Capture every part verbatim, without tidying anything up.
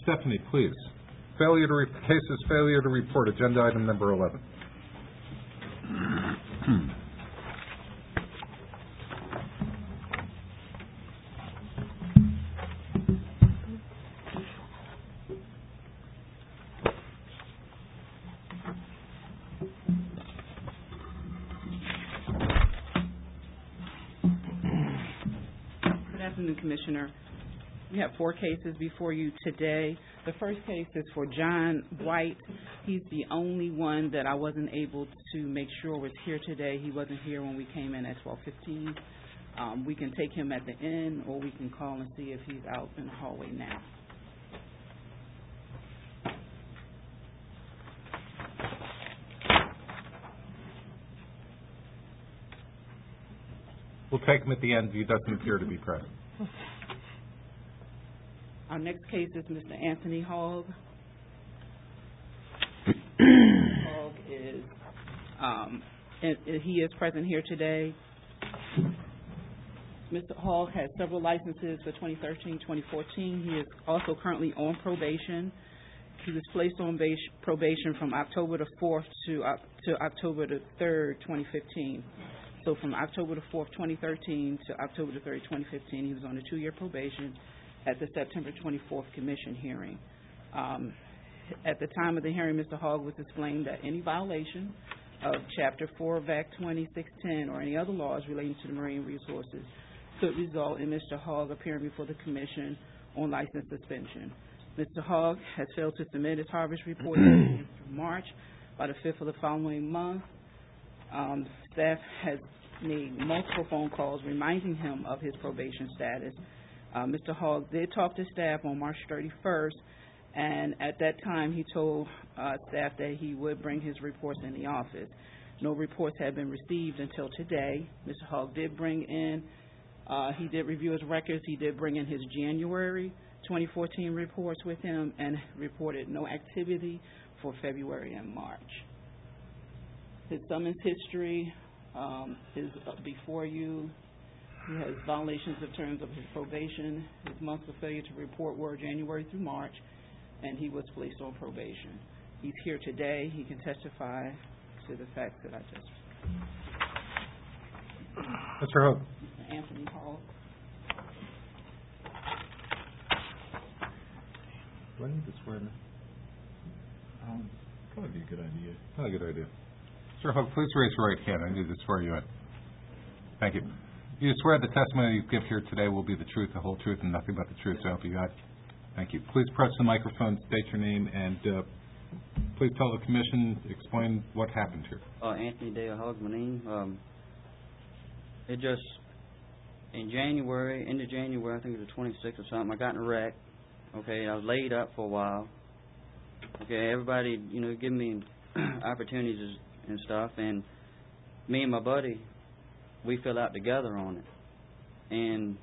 Stephanie, please. Failure to re- cases failure to report, agenda item number eleven. Good afternoon, Commissioner. We have four cases before you today. The first case is for John White. He's the only one that I wasn't able to make sure was here today. He wasn't here when we came in at twelve fifteen. Um, we can take him at the end, or we can call and see if he's out in the hallway now. We'll take him at the end. He doesn't appear to be present. Our next case is Mister Anthony Hogg. Hogg is, um, and, and he is present here today. Mister Hogg has several licenses for twenty thirteen, twenty fourteen. He is also currently on probation. He was placed on base, probation from October the fourth to, uh, to October the third, twenty fifteen. So from October the fourth, twenty thirteen to October the third, twenty fifteen, he was on a two-year probation at the September twenty-fourth commission hearing. Um, at the time of the hearing, Mister Hogg was explained that any violation of Chapter four of Act twenty-six ten or any other laws relating to the marine resources could result in Mister Hogg appearing before the commission on license suspension. Mister Hogg has failed to submit his harvest report through March by the fifth of the following month. Um, staff has made multiple phone calls reminding him of his probation status. Uh, Mister Hogg did talk to staff on March thirty-first, and at that time he told uh, staff that he would bring his reports in the office. No reports had been received until today. Mister Hogg did bring in, uh, he did review his records. He did bring in his January twenty fourteen reports with him and reported no activity for February and March. His summons history um, is before you. He has violations of terms of his probation. His months of failure to report were January through March, and he was placed on probation. He's here today. He can testify to the facts that I just. Mister Hogg. Mister Anthony Hogg. Do I need to swear in? Um, probably be a good idea. Not a good idea. Mister Hogg, please raise your right hand. I need to swear you in. Thank you. You swear the testimony you give here today will be the truth, the whole truth, and nothing but the truth, so help you God? Thank you. Please press the microphone, state your name, and uh, please tell the commission, explain what happened here. Uh, Anthony Dale Hogg, my name. Um, it just, in January, end of January, I think it was the twenty-sixth or something, I got in a wreck. Okay, I was laid up for a while. Okay, everybody, you know, giving me opportunities and stuff, and me and my buddy, we fell out together on it. And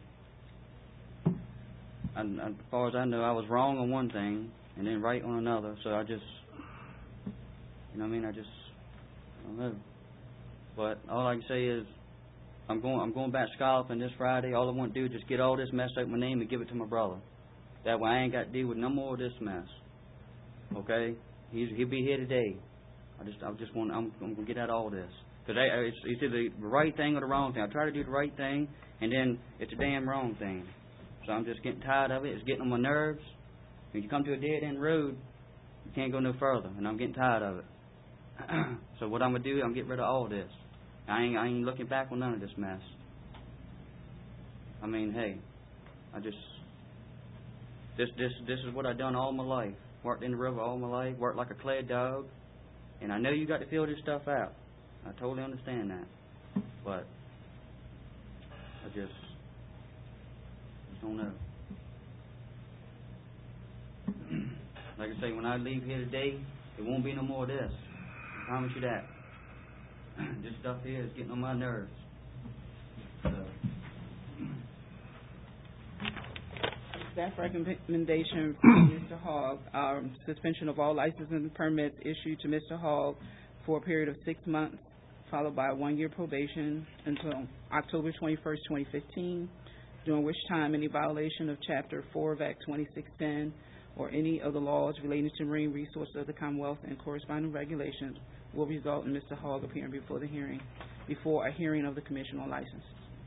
I, as far as I know, I was wrong on one thing and then right on another. So I just, you know what I mean? I just, I don't know. But all I can say is, I'm going, I'm going back scalloping this Friday. All I want to do is just get all this mess out of my name and give it to my brother. That way I ain't got to deal with no more of this mess. Okay? He's, he'll be here today. I just, I just want, I'm, I'm gonna get out all this. Because it's, it's either the right thing or the wrong thing. I try to do the right thing, and then it's a damn wrong thing. So I'm just getting tired of it. It's getting on my nerves. When you come to a dead-end road, you can't go no further, and I'm getting tired of it. So what I'm going to do, I'm getting rid of all this. I ain't, I ain't looking back on none of this mess. I mean, hey, I just, this, this, this is what I've done all my life. Worked in the river all my life, worked like a clad dog, and I know you got to feel this stuff out. I totally understand that, but I just, just don't know. Like I say, when I leave here today, there won't be no more of this. I promise you that. This stuff here is getting on my nerves. So. Staff recommendation from Mister Hogg, um, suspension of all licenses and permits issued to Mister Hogg for a period of six months, followed by a one-year probation until October twenty-first, twenty fifteen, during which time any violation of Chapter four of Act twenty-six ten or any of the laws relating to marine resources of the Commonwealth and corresponding regulations will result in Mister Hogg appearing before the hearing, before a hearing of the Commission on Licenses.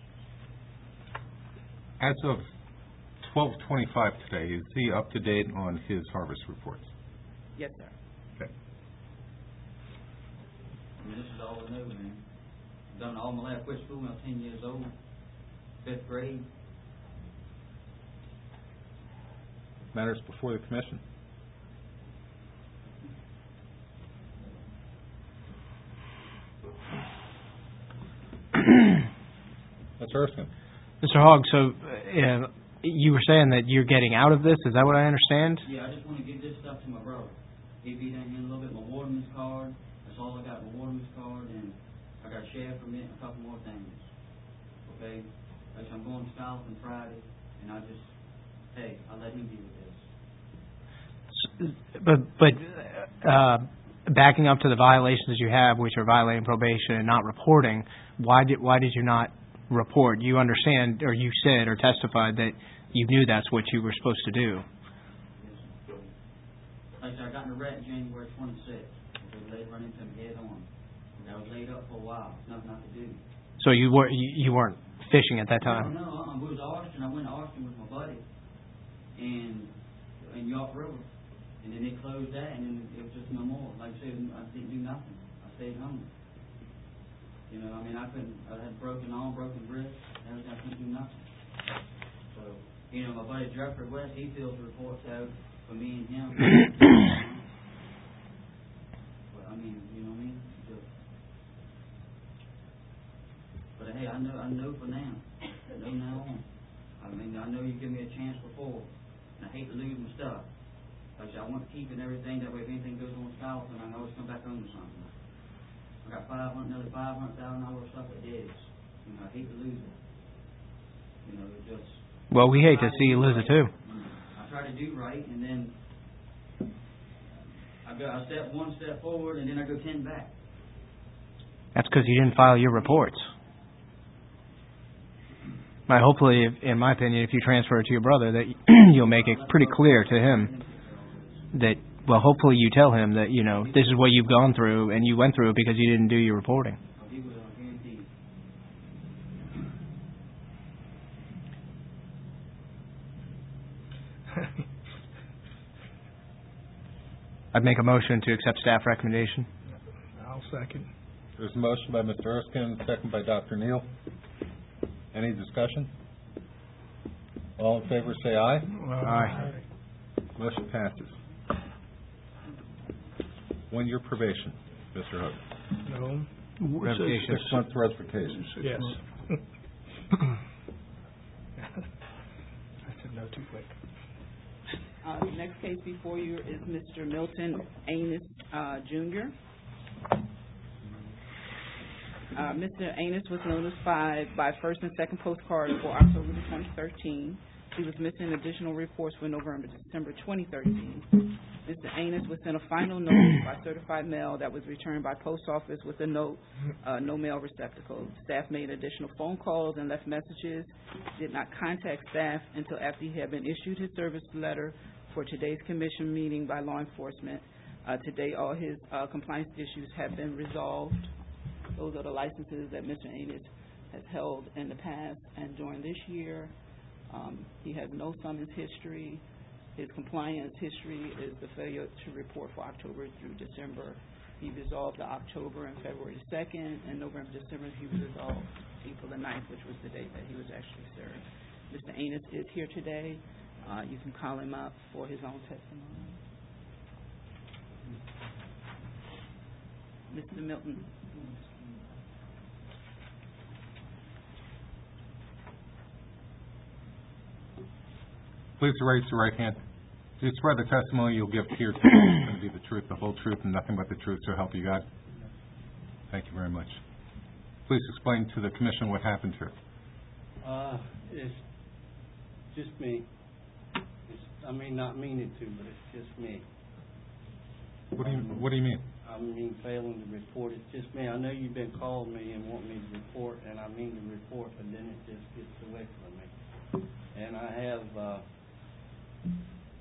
As of twelve twenty-five today, is he up to date on his harvest reports? Yes, sir. Okay. I mean, this is all I know, man. I've done all my life. I quit school when I was ten years old, fifth grade. Matters before the commission? Mister Erskine. Mister Hogg, so uh, you were saying that you're getting out of this. Is that what I understand? Yeah, I just want to give this stuff to my brother. He'd be down here in a little bit. My waterman's card. That's all I got. My waterman's card, and I got a sheriff permit and a couple more things. Okay, like I'm going to Scotland Friday, and I just, hey, I'll let him deal with this. But but uh, backing up to the violations you have, which are violating probation and not reporting, why did why did you not report? You understand, or you said or testified that you knew that's what you were supposed to do. Yes. Like I said, I got in a wreck January twenty-sixth. They run into me head on. I was laid up for a while. Nothing I could do. So you were you, you weren't fishing at that time? No, no, I was to Austin. I went to Austin with my buddy, and in York River. And then they closed that, and then it was just no more. Like I said, I didn't do nothing. I stayed home. You know, I mean, I couldn't, I had broken arm, broken wrist, everything. I couldn't do nothing. So, you know, my buddy Jeffrey West, he fills reports out for me and him. But, I mean, you know what I mean? Just, but, hey, I know, I know for now. I know now on. I mean, I know you give me a chance before, and I hate to lose my stuff. Like I said, I want to keep it and everything. That way, if anything goes on with Scotland, I can always come back home to something. I got five hundred, nearly five hundred thousand dollars stuff at Diggs. You know, I hate to lose it. You know, it just. Well, we hate to see you lose it too. I try to do right, and then I go, I step one step forward, and then I go ten back. That's because you didn't file your reports. But hopefully, if, in my opinion, if you transfer it to your brother, that you'll make it pretty clear to him that, well, hopefully you tell him that, you know, this is what you've gone through, and you went through it because you didn't do your reporting. He will, I guarantee. I'd make a motion to accept staff recommendation. I'll second. There's a motion by Mister Erskine, second by Doctor Neal. Any discussion? All in favor say aye. Aye. Motion passes. One year probation, Mister Hugg. No. Revocation. Six month revocation. Yes. I said no too quick. Uh, the next case before you is Mister Milton Anus, uh, Junior Uh, Mister Anus was notified by first and second postcard for October the twenty thirteen. He was missing additional reports for November, December twenty thirteen. Mister Anus was sent a final notice by certified mail that was returned by post office with a note, uh, no mail receptacle. Staff made additional phone calls and left messages, did not contact staff until after he had been issued his service letter for today's commission meeting by law enforcement. Uh, today, all his uh, compliance issues have been resolved. Those are the licenses that Mister Anus has held in the past and during this year. Um, he has no summons history. His compliance history is the failure to report for October through December. He resolved the October and February second, and November, December, he resolved April the ninth, which was the date that he was actually served. Mister Anus is here today. Uh, you can call him up for his own testimony. Mister Milton. Please raise your right hand. Do you swear the testimony you'll give here today is going to be the truth, the whole truth, and nothing but the truth, so help you God? Thank you very much. Please explain to the commission what happened here. Uh, it's just me. It's, I mean, not meaning to, but it's just me. What do you What do you mean? I mean, failing to report. It's just me. I know you've been calling me and want me to report, and I mean to report, but then it just gets away from me. And I have uh,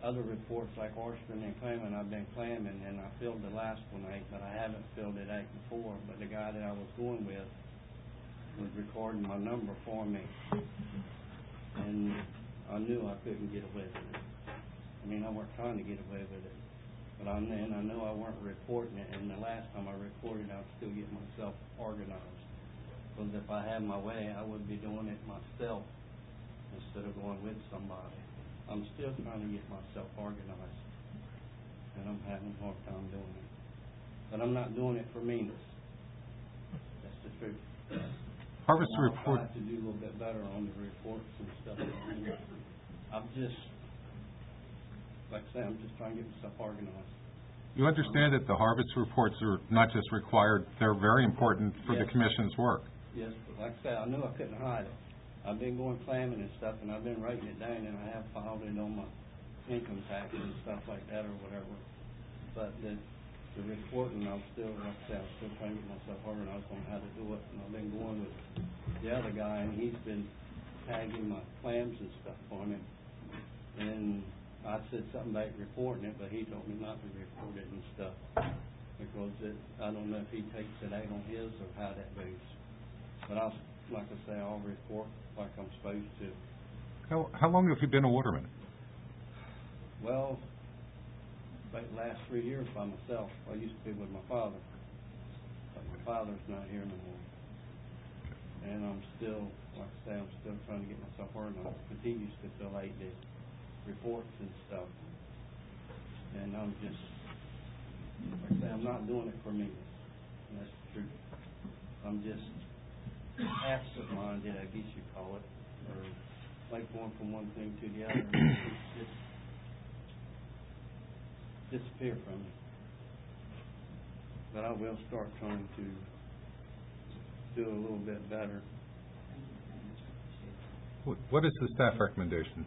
other reports like Orstrom and clamming, I've been clamming, and I filled the last one eight, but I haven't filled it eight before. But the guy that I was going with was recording my number for me, and I knew I couldn't get away with it. I mean, I weren't trying to get away with it, but I and I knew I weren't reporting it. And the last time I reported, I was still getting myself organized. Because if I had my way, I would be doing it myself instead of going with somebody. I'm still trying to get myself organized, and I'm having a hard time doing it. But I'm not doing it for meanness. That's the truth. Harvest I'll report. try to do a little bit better on the reports and stuff. I'm just, like I say, I'm just trying to get myself organized. You understand that the harvest reports are not just required, they're very important for the Yes. commission's work. Yes, but like I said, I knew I couldn't hide it. I've been going clamming and stuff, and I've been writing it down, and I have filed it on my income taxes and stuff like that or whatever. But the, the reporting, I'm still, like I said, I'm still trying to get myself organized on how to do it. And I've been going with the other guy, and he's been tagging my clams and stuff for me. And I said something about reporting it, but he told me not to report it and stuff. Because it, I don't know if he takes it out on his or how that goes. But I'll, like I say, I'll report like I'm supposed to. How, how long have you been a waterman? Well, like the last three years by myself. I used to be with my father. But my father's not here no more. And I'm still, like I say, I'm still trying to get myself organized. Because he used to fill out the reports and stuff. And I'm just, like I say, I'm not doing it for me. And that's the truth. I'm just absent-minded, I guess you call it, or like going from one thing to the other. It's just disappear from me. But I will start trying to do a little bit better. What, what is the staff recommendation?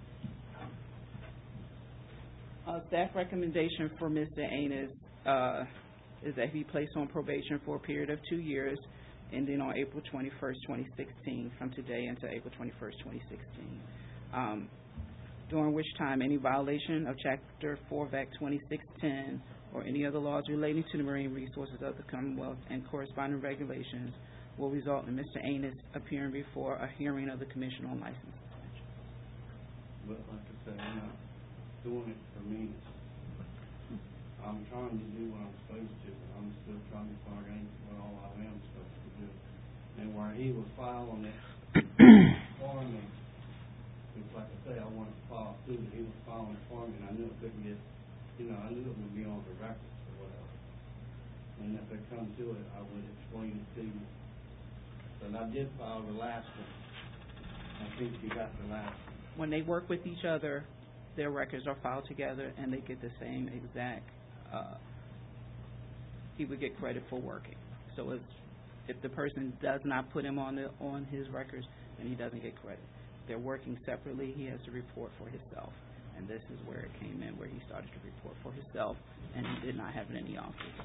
Uh, staff recommendation for Mister Anus, uh, is that he be placed on probation for a period of two years, ending on April twenty-first, twenty sixteen, from today until April twenty-first, twenty sixteen. Um, during which time any violation of Chapter four of Act twenty-six ten or any other laws relating to the marine resources of the Commonwealth and corresponding regulations will result in Mister Anus appearing before a hearing of the Commission on License Suspension. But like I said, I'm not doing it for me. I'm trying to do what I'm supposed to, but I'm still trying to figure out what all I am supposed to do. And where he was filing it for me, it's like I say, I wanted to file too, but he was filing it for me, and I knew it couldn't get, you know, I knew it would be on the records or whatever. And if it come to it, I would explain it to you. But I did file the last one. I think you got the last one. When they work with each other, their records are filed together and they get the same exact, uh, he would get credit for working. So if, if the person does not put him on the, on his records, then he doesn't get credit. They're working separately, he has to report for himself. And this is where it came in, where he started to report for himself, and he did not have it in the office.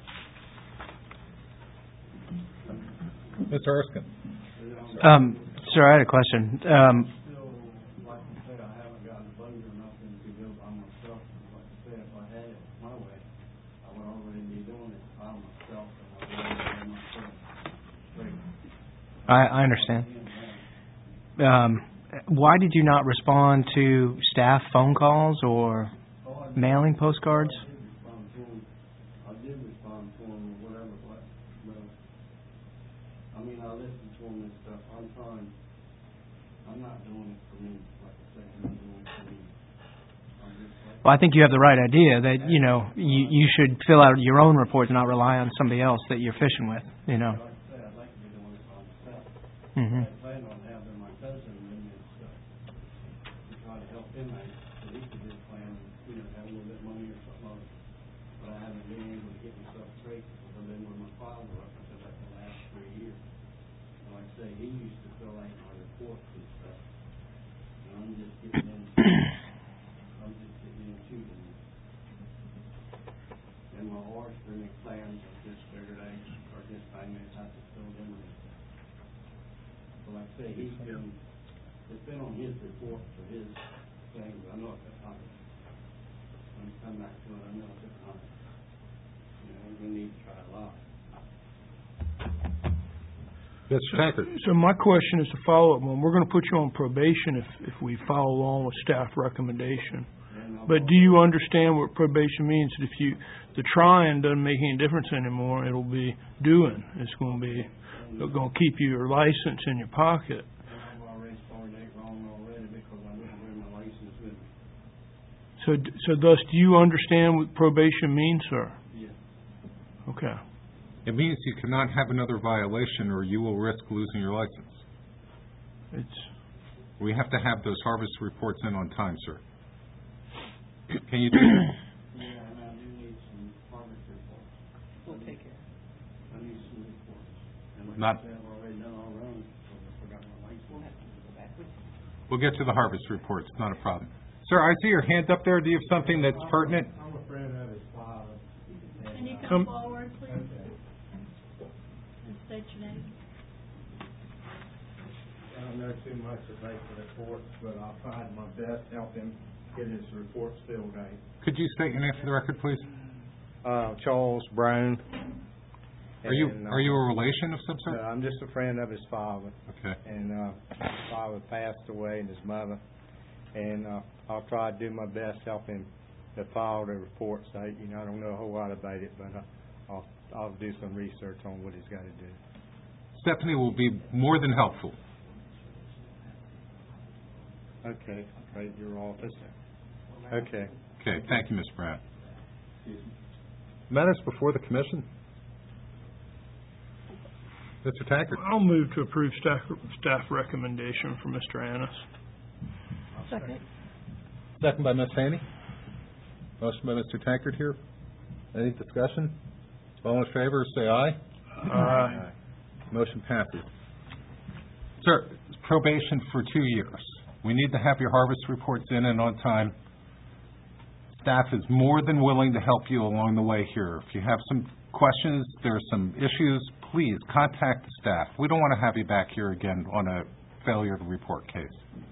Mister Erskine. Um, sir, I had a question. Um, Still, like I said, I haven't gotten a budget or nothing to go by myself. Like I said, if I had it my way, I would already be doing it by myself, and I would already be myself straight. I, I understand. Um, why did you not respond to staff phone calls or Oh, I did- mailing postcards? I did respond to him. I did respond to him or whatever, but, well, I mean, I listened to him and stuff. I'm trying, I'm not doing it for me, like I said, I'm not doing it for me. I'm just like, Well, I think you have the right idea that, you know, you, you should fill out your own reports and not rely on somebody else that you're fishing with, you know. like I said, I'd like to be doing it by myself. hmm I plan on having my cousin with me and stuff to try to help him out, so he could just plan, you know, have a little bit of money or something on it. But I haven't been able to get myself straight because I've been with my father up until like the last three years. And like I say, he used to fill out my reports and stuff. And I'm just getting in, I'm just getting into them. And my oyster and clams, I just figured out, or just I knew how to fill them in. So like I say, he's been, it's been on his report for his thing, but I know it's not. when we come back to it, I know it's not. You know, we need to try a lot. Mister Tankard? So my question is a follow-up one. We're gonna put you on probation if, if we follow along with staff recommendation. But do you understand what probation means? If you, the trying doesn't make any difference anymore, it'll be doing. It's gonna be, they're gonna keep your license in your pocket. I've already started that wrong already because I didn't bring my license with me. So, d- so thus, do you understand what probation means, sir? Yeah. Okay. It means you cannot have another violation or you will risk losing your license. It's, We have to have those harvest reports in on time, sir. Can you do that? Yeah, and I do need some harvest reports. We'll take care. I need some reports. And like Not- I said, I've already done all wrong, so I forgot my license. We'll get to the harvest reports, not a problem. Sir, I see your hand up there. Do you have something that's pertinent? I'm a friend of his father. Can you Come- come forward, please, and state your name? I don't know too much about the reports, but I'll try my best to help him get his reports filled out. Could you state your name for the record, please? Uh, Charles Brown. Are you, And, uh, are you a relation of some uh, sort? I'm just a friend of his father, Okay. and, uh, his father passed away and his mother, and, uh, I'll try to do my best to help him to file the reports out. You know, I don't know a whole lot about it, but, uh, I'll, I'll do some research on what he's got to do. Stephanie will be more than helpful. Okay, right, your office. Okay. Okay, thank you, Miz Brown. Matters before the commission? Mister Tankard? I'll move to approve staff, staff recommendation for Mister Annis. Second. Second by Miz Haney. Motion by Mister Tankard here. Any discussion? All in favor, say aye. Aye. Motion passes. Sir, probation for two years. We need to have your harvest reports in and on time. Staff is more than willing to help you along the way here. If you have some questions, there are some issues, please contact the staff. We don't want to have you back here again on a failure to report case.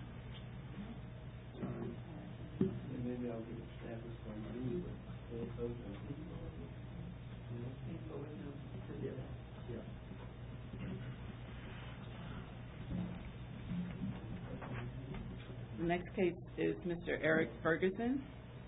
Maybe I'll get staff this one, but it's open. The next case is Mister Eric Ferguson.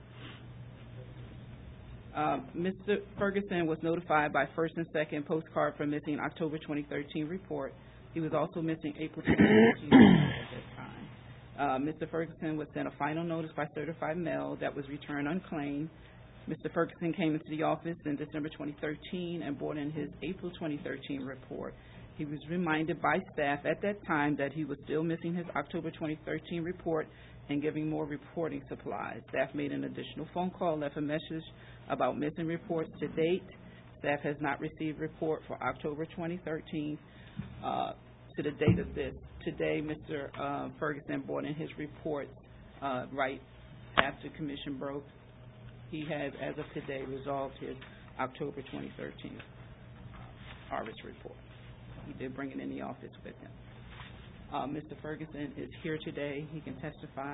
Uh, Mister Ferguson was notified by first and second postcard for missing October twenty thirteen report. He was also missing April twenty thirteen report at that time. Uh, Mister Ferguson was sent a final notice by certified mail that was returned unclaimed. Mister Ferguson came into the office in December twenty thirteen and brought in his April twenty thirteen report. He was reminded by staff at that time that he was still missing his October twenty thirteen report and giving more reporting supplies. Staff made an additional phone call, left a message about missing reports to date. Staff has not received report for October twenty thirteen. Uh, to the date of this, today, Mister Uh, Ferguson brought in his reports uh, right after commission broke. He has, as of today, resolved his October twenty thirteen harvest report. He did bring it in the office with him. Uh, Mister Ferguson is here today. He can testify.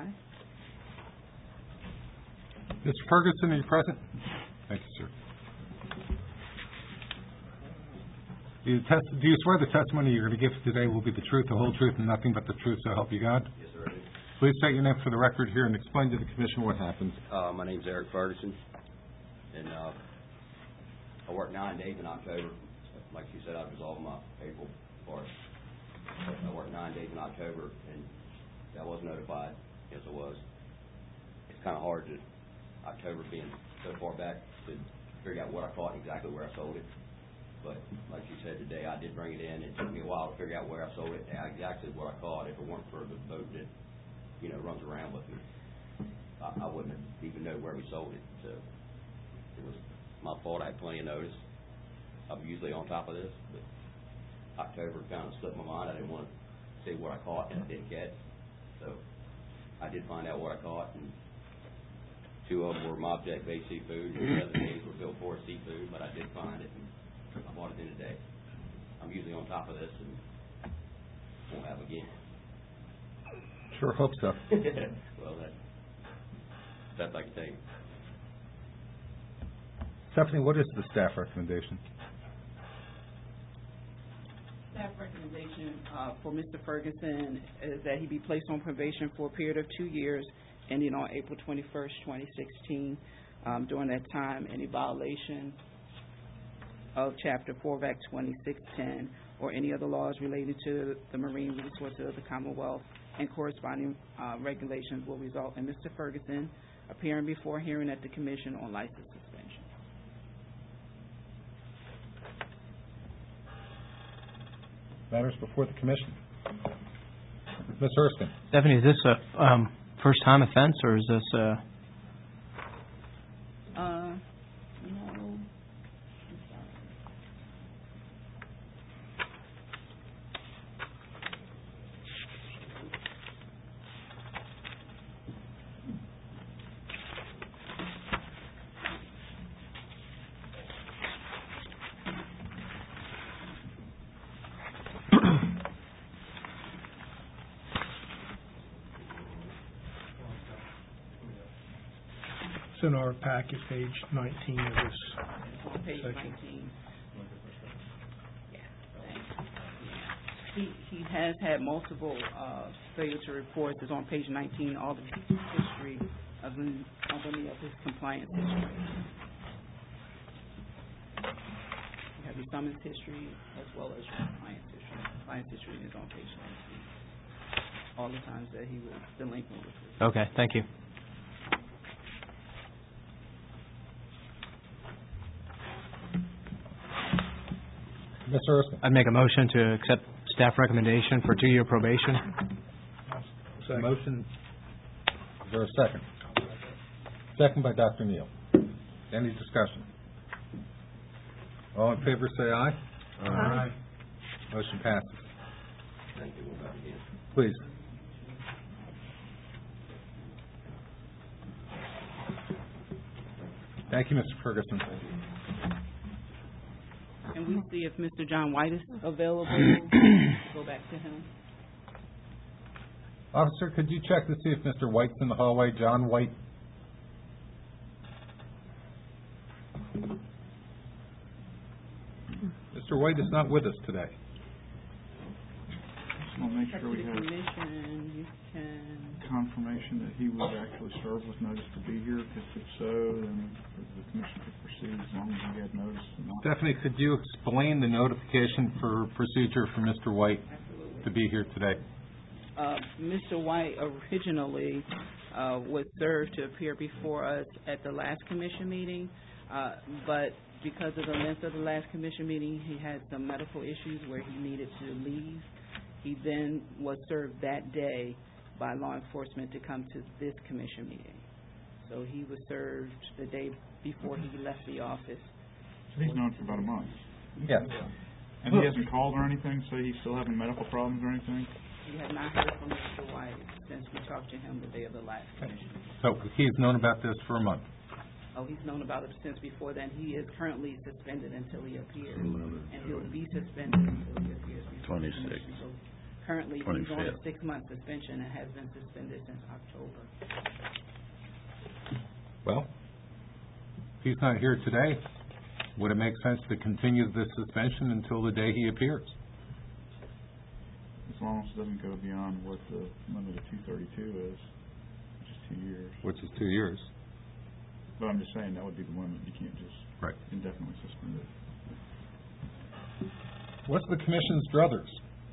Mister Ferguson, are you present? Thank you, sir. Do you, test, do you swear the testimony you're going to give today will be the truth, the whole truth, and nothing but the truth, so help you God? Yes, sir, I do. Please state your name for the record here and explain to the commission what happened. Uh, my name's Eric Ferguson, and, uh, I worked nine days in October. Like you said, I resolved my April part. I worked nine days in October, and I was notified. Yes, I was. It's kind of hard to, October being so far back, to figure out what I caught and exactly where I sold it. But like you said today, I did bring it in. It took me a while to figure out where I sold it and exactly what I caught. If it weren't for the boat that, you know, runs around with me, I, I wouldn't even know where we sold it. So it was my fault. I had plenty of notice. I'm usually on top of this, but October kind of slipped my mind. I didn't want to see what I caught and I didn't catch. So I did find out what I caught, and two of them were Mobjack-based seafood, and the other days were Bill Forrest seafood, but I did find it, and I bought it in a day. I'm usually on top of this and won't have again. Sure hope so. Well, that, that's I can tell you. Stephanie, what is the staff recommendation? Staff recommendation uh, for Mister Ferguson is that he be placed on probation for a period of two years, ending on April twenty-first, twenty sixteen. Um, during that time, any violation of Chapter four of Act twenty-six ten or any other laws related to the marine resources of the Commonwealth and corresponding uh, regulations will result in Mister Ferguson appearing before hearing at the Commission on license suspension. Matters before the commission. Miz Erskine. Stephanie, is this a um, first-time offense, or is this a... Uh, no. I'm sorry. It's in our packet, page nineteen of this On page section. nineteen. Yeah, thanks. Yeah. He, he has had multiple, uh, failure to reports. It's on page nineteen, all the history of, the- of any of his compliance history. You have your summons history as well as your compliance history. Compliance history is on page nineteen. All the times that he was delinquent with it. Okay, thank you. Mister Erskine. I'd make a motion to accept staff recommendation for two-year probation. Second. Motion. Is there a second? Second by Doctor Neal. Any discussion? All in favor say aye. Aye. Motion passes. Thank you. We'll back again. Please. Thank you, Mister Ferguson. Can we see if Mister John White is available? Go back to him. Officer, could you check to see if Mister White's in the hallway? John White? Mister White is not with us today. Just want to make Up sure to we the have commission, you can, confirmation that he was actually served with notice to be here. If it's so, then the commission could proceed as long as he had notice. and not- Stephanie, could you explain the notification for procedure for Mister White absolutely. to be here today? Uh, Mister White originally uh, was served to appear before us at the last commission meeting, uh, but because of the length of the last commission meeting, he had some medical issues where he needed to leave. He then was served that day by law enforcement to come to this commission meeting. So he was served the day before he left the office. So he's known for about a month. Yes. And he hasn't called or anything, so he's still having medical problems or anything? We have not heard from Mister White since we talked to him the day of the last commission. So he's known about this for a month. Oh, he's known about it since before then. He is currently suspended until he appears, and he'll be suspended until he appears before the twenty-six. commission. So currently, he's on a twenty-fifth. six-month suspension and has been suspended since October. Well, if he's not here today, would it make sense to continue this suspension until the day he appears? As long as it doesn't go beyond what the limit of two thirty-two is, which is two years. Which is two years. But I'm just saying that would be the limit. You can't just Right. indefinitely suspend it. What's the commission's druthers?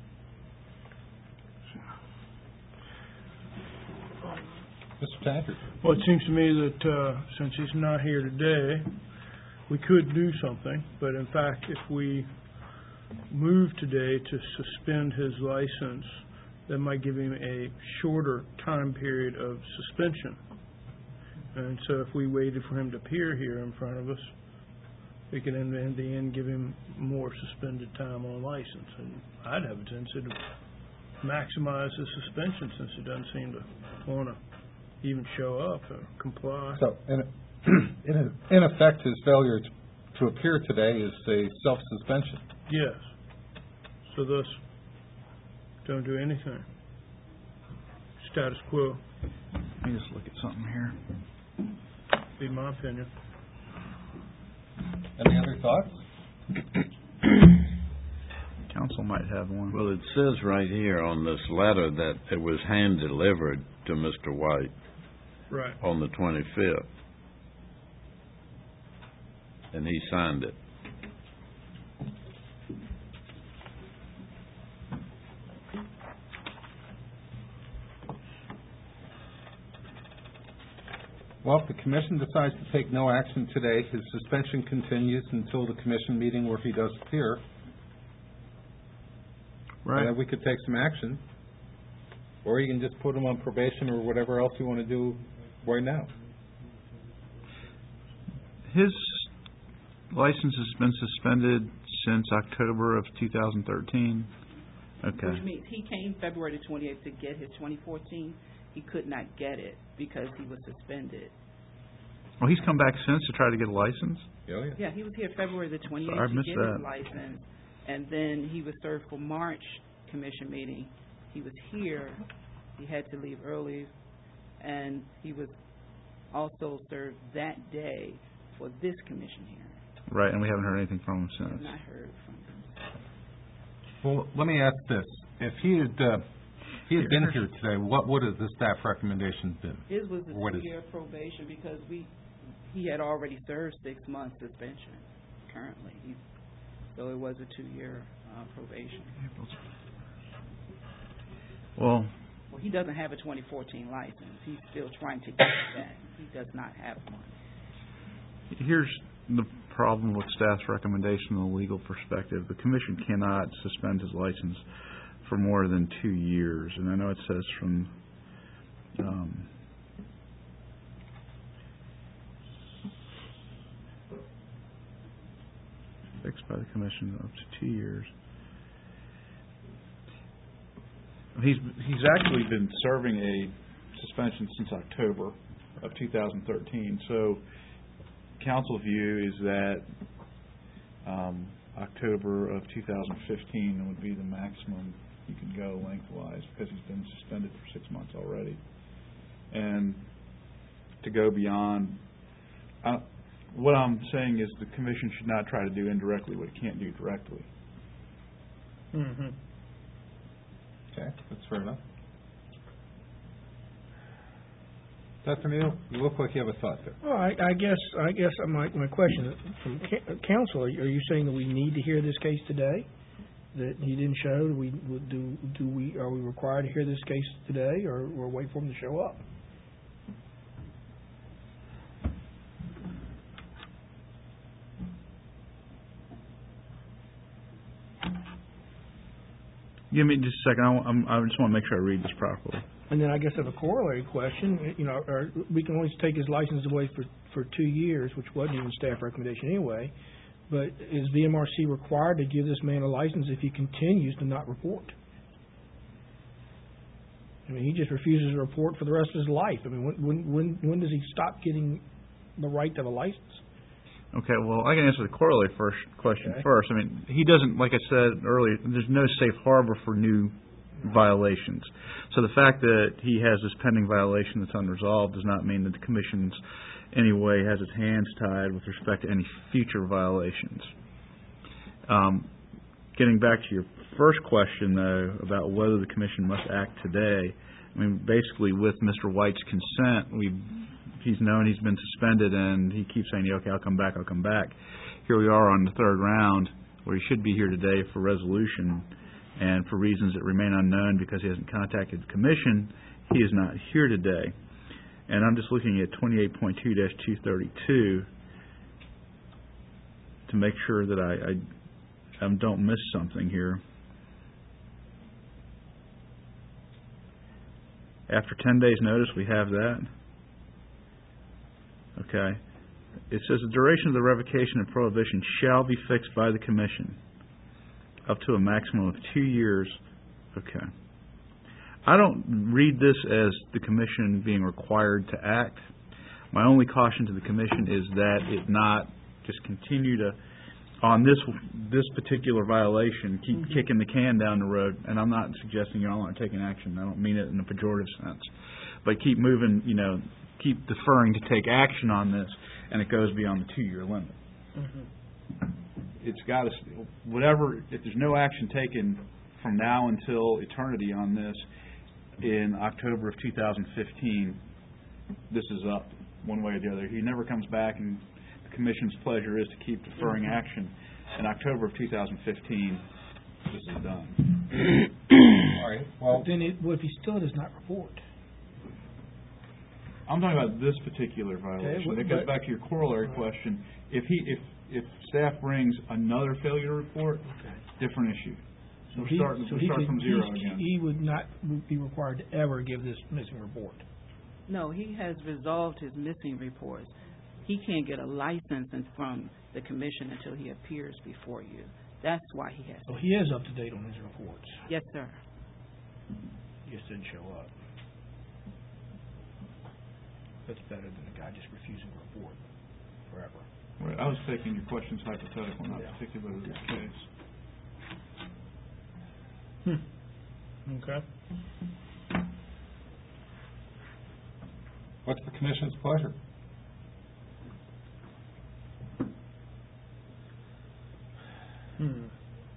Mister Tankard. Well, it seems to me that, uh, since he's not here today, we could do something, but in fact, if we move today to suspend his license, that might give him a shorter time period of suspension. And so if we waited for him to appear here in front of us, we could in the, in the end give him more suspended time on license. And I'd have a tendency to maximize his suspension since he doesn't seem to want to even show up or comply. So, in, in, in effect, his failure to, to appear today is a self-suspension. Yes. So thus, don't do anything. Status quo, Let me just look at something here. be my opinion. Any other thoughts? Council might have one. Well, it says right here on this letter that it was hand-delivered to Mister White Right. on the twenty-fifth. And he signed it. Well, if the commission decides to take no action today, his suspension continues until the commission meeting where he does appear. Right. And then we could take some action. Or you can just put him on probation or whatever else you want to do right now. His license has been suspended since October of two thousand thirteen. Okay. Which means he came February the twenty-eighth to get his twenty fourteen. He could not get it because he was suspended. Well, he's come back since to try to get a license? Oh, yeah. Yeah, he was here February the twenty-eighth I to missed get that. his license, and then he was served for March commission meeting. He was here. He had to leave early, and he was also served that day for this commission hearing. Right, and we haven't heard anything from him I have since. not heard from him. Well, let me ask this. If he had, uh, he had been here today, what would have the staff recommendation been? His was a What is- two-year probation because we, he had already served six months suspension currently. He, so it was a two-year uh, probation. Well, Well, he doesn't have a twenty fourteen license. He's still trying to get that. He does not have one. here's the problem with staff's recommendation from a legal perspective. The commission cannot suspend his license for more than two years. And I know it says from um, fixed by the commission up to two years. He's he's actually been serving a suspension since October of two thousand thirteen. So, council view is that um, October of two thousand fifteen would be the maximum you can go lengthwise because he's been suspended for six months already. And to go beyond, I, what I'm saying is the commission should not try to do indirectly what it can't do directly. Mm-hmm. Okay, that's fair enough. Doctor Neal, you look like you have a thought there. Well, I, I guess, I guess my, my question from ca- council, are you, are you saying that we need to hear this case today? That he didn't show? Do we, do, do we, are we required to hear this case today, or, or wait for him to show up? Give me just a second. I, I'm, I just want to make sure I read this properly. And then I guess I have a corollary question. You know, or we can always take his license away for, for two years, which wasn't even staff recommendation anyway. But is V M R C required to give this man a license if he continues to not report? I mean, he just refuses to report for the rest of his life. I mean, when when when, when does he stop getting the right to have a license? Okay, well, I can answer the corollary first question Okay. first. I mean, he doesn't, like I said earlier, there's no safe harbor for new violations. So the fact that he has this pending violation that's unresolved does not mean that the commission's any way has its hands tied with respect to any future violations. Um, getting back to your first question, though, about whether the commission must act today, I mean, basically with Mister White's consent, we he's known he's been suspended, and he keeps saying, okay, I'll come back, I'll come back. Here we are on the third round, where he should be here today for resolution, and for reasons that remain unknown because he hasn't contacted the commission, he is not here today. And I'm just looking at twenty-eight point two dash two thirty-two to make sure that I, I, I don't miss something here. After ten days' notice, we have that. Okay. It says the duration of the revocation and prohibition shall be fixed by the commission up to a maximum of two years. Okay. I don't read this as the commission being required to act. My only caution to the commission is that it not just continue to, on this this particular violation, keep mm-hmm. kicking the can down the road. And I'm not suggesting you all aren't taking action. I don't mean it in a pejorative sense. But keep moving, you know, keep deferring to take action on this, and it goes beyond the two-year limit. Mm-hmm. it's got to, whatever, if there's no action taken from now until eternity on this, in October of two thousand fifteen, this is up one way or the other. He never comes back, and the Commission's pleasure is to keep deferring action. In October of two thousand fifteen, this is done. All right, well, Then it, what if he still does not report? I'm talking about this particular violation. Okay, It goes but- back to your corollary question. If he, if, if staff brings another failure to report, different issue. So We're he, starting, so we're he starting can, from zero he's- again. he would not be required to ever give this missing report. No, he has resolved his missing reports. He can't get a license in- from the commission until he appears before you. That's why he has. So he is up to date on his reports. Yes, sir. He just didn't show up. That's better than a guy just refusing to report forever. Right, I was taking your questions hypothetical, not particular to this case. Hmm. Okay. what's the commission's pleasure? Hmm.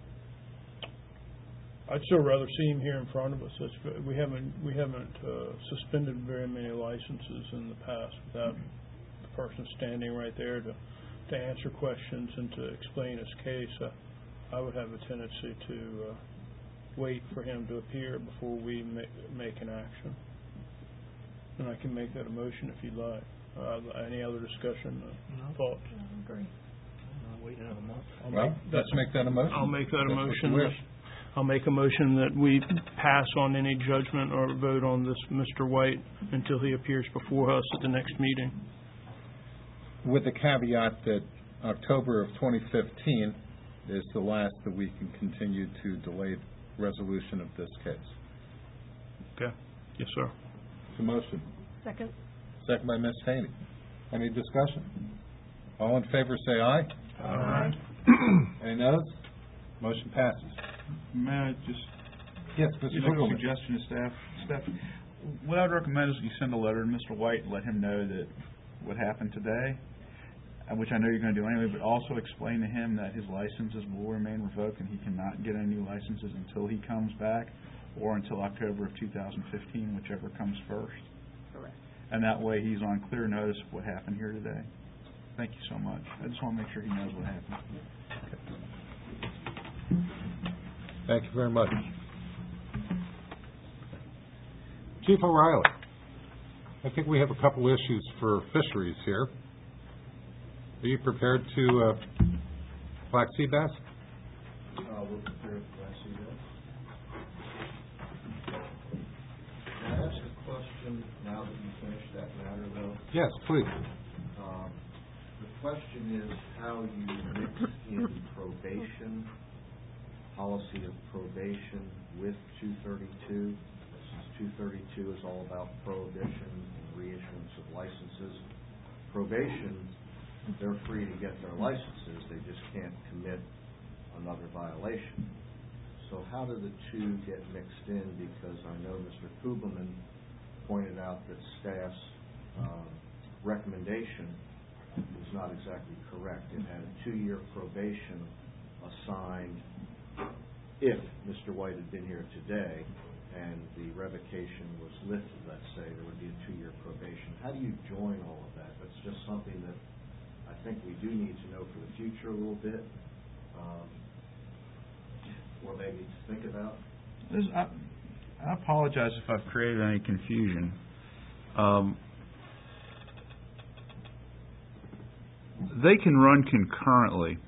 I'd still rather see him here in front of us. That's, we haven't we haven't uh, suspended very many licenses in the past without the person standing right there to to answer questions and to explain his case. Uh, I would have a tendency to uh, wait for him to appear before we make, make an action. And I can make that a motion if you'd like. Uh, any other discussion, uh, No. thoughts? I agree. I'll wait another month. I'll Well, make- let's make that a motion. I'll make that a That's what motion. you wish. I'll make a motion that we pass on any judgment or vote on this Mister White until he appears before us at the next meeting. With the caveat that October of twenty fifteen is the last that we can continue to delay resolution of this case. Okay. Yes, sir. The motion. Second. Second by Miz Haney. Any discussion? All in favor say aye. Aye. Any noes? Motion passes. May I just, Yes, Mister just make a Wiggleman. suggestion to staff? Staff, what I'd recommend is you send a letter to Mister White and let him know that what happened today, uh, which I know you're going to do anyway, but also explain to him that his licenses will remain revoked and he cannot get any new licenses until he comes back or until October of two thousand fifteen, whichever comes first. Correct. And that way he's on clear notice of what happened here today. Thank you so much. I just want to make sure he knows what happened. Thank you very much. Chief O'Reilly, I think we have a couple issues for fisheries here. Are you prepared to, uh, Black Sea Bass? Uh, we're prepared for Black Sea Bass. Can I ask a question now that you finished that matter, though? Yes, please. Um, the question is how you mix in probation, policy of probation with two thirty-two. Since two thirty-two is all about prohibition and reissuance of licenses. Probation, they're free to get their licenses, they just can't commit another violation. So how do the two get mixed in? Because I know Mister Kubelman pointed out that staff's um, recommendation was not exactly correct. It had a two-year probation assigned if Mister White had been here today and the revocation was lifted, let's say, there would be a two-year probation. How do you join all of that? That's just something that I think we do need to know for the future a little bit, um, or maybe to think about. This, I, I apologize if I've created any confusion. Um, they can run concurrently.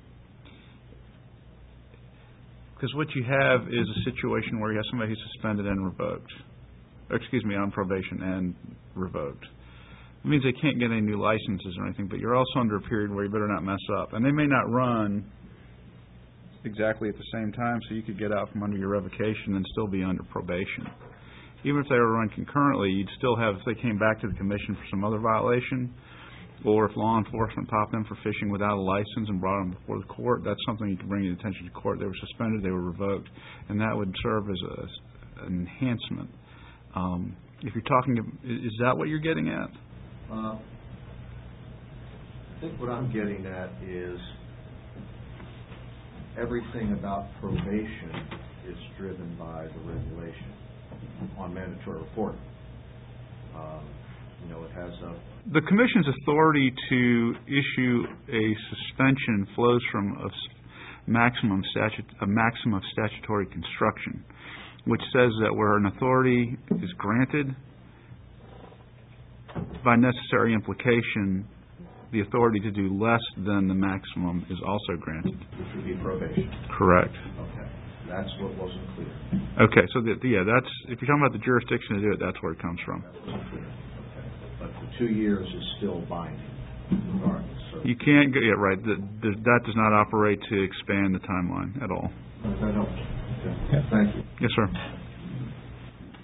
Because what you have is a situation where you have somebody who's suspended and revoked. Or, excuse me, on probation and revoked. It means they can't get any new licenses or anything, but you're also under a period where you better not mess up. And they may not run exactly at the same time, so you could get out from under your revocation and still be under probation. Even if they were run concurrently, you'd still have, if they came back to the commission for some other violation, or if law enforcement popped them for fishing without a license and brought them before the court, that's something you could bring to the attention of the court. They were suspended, they were revoked, and that would serve as a, an enhancement. Um, if you're talking, is that what you're getting at? Uh, I think what I'm getting at is everything about probation is driven by the regulation on mandatory reporting. Um, you know, it has a The Commission's authority to issue a suspension flows from a s- maximum statute, a maximum of statutory construction, which says that where an authority is granted, by necessary implication, the authority to do less than the maximum is also granted. which would be probation. Correct. Okay, that's what wasn't clear. Okay, so that, yeah, that's, if you're talking about the jurisdiction to do it, that's where it comes from. That wasn't clear. Okay, but the two years is still binding, regardless. So You can't, go yeah, right, the, the, that does not operate to expand the timeline at all. that helps. Okay. Thank you. Yes, sir.